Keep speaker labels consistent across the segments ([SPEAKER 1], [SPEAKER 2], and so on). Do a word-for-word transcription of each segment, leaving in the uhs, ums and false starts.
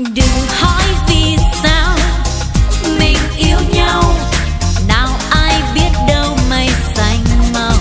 [SPEAKER 1] Đừng hỏi vì sao mình yêu nhau, nào ai biết đâu mây xanh màu.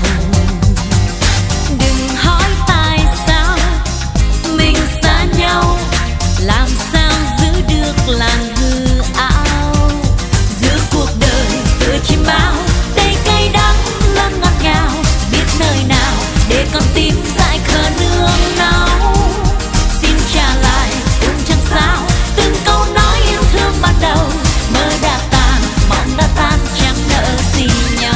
[SPEAKER 1] Đừng hỏi tại sao mình xa nhau, làm sao giữ được làn hư áo. Giữa cuộc đời tựa chim bao, đầy cay đắng lẫn ngọt ngào, biết nơi nào để con tim dại khờ nương náu. Xin trả lại cũng chẳng sao, từng câu nói yêu thương ban đầu, mơ đã tàn mộng đã tan, chẳng nợ gì nhau.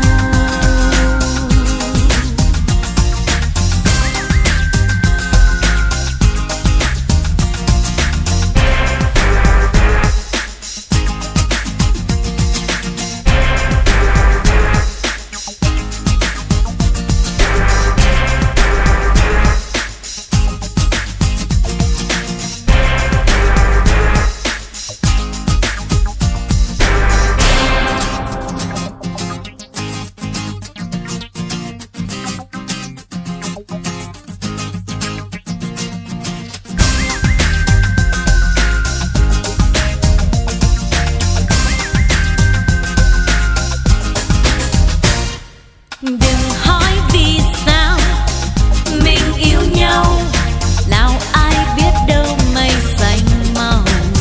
[SPEAKER 1] Đừng hỏi vì sao mình yêu nhau, nào ai biết đâu mây xanh màu.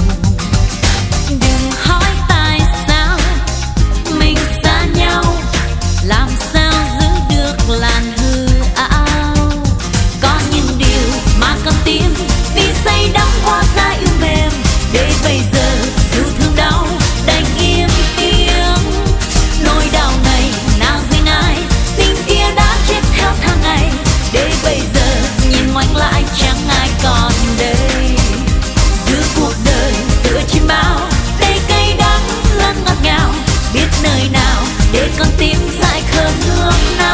[SPEAKER 1] Đừng hỏi tại sao mình xa nhau, làm sao giữ được làn hư áo. Có những điều mà con tim vì say đắm hóa ra yêu mềm, để bây giờ dù thương đau đành im tiếng. Nỗi đau này nào riêng ai, tình kia đã chết theo tháng ngày, để bây giờ nhìn ngoảnh lại chẳng ai còn đây. Giữa cuộc đời tựa chim bao, đầy cay đắng lẫn ngọt ngào, biết nơi nào để con tim dại khờ nương náu.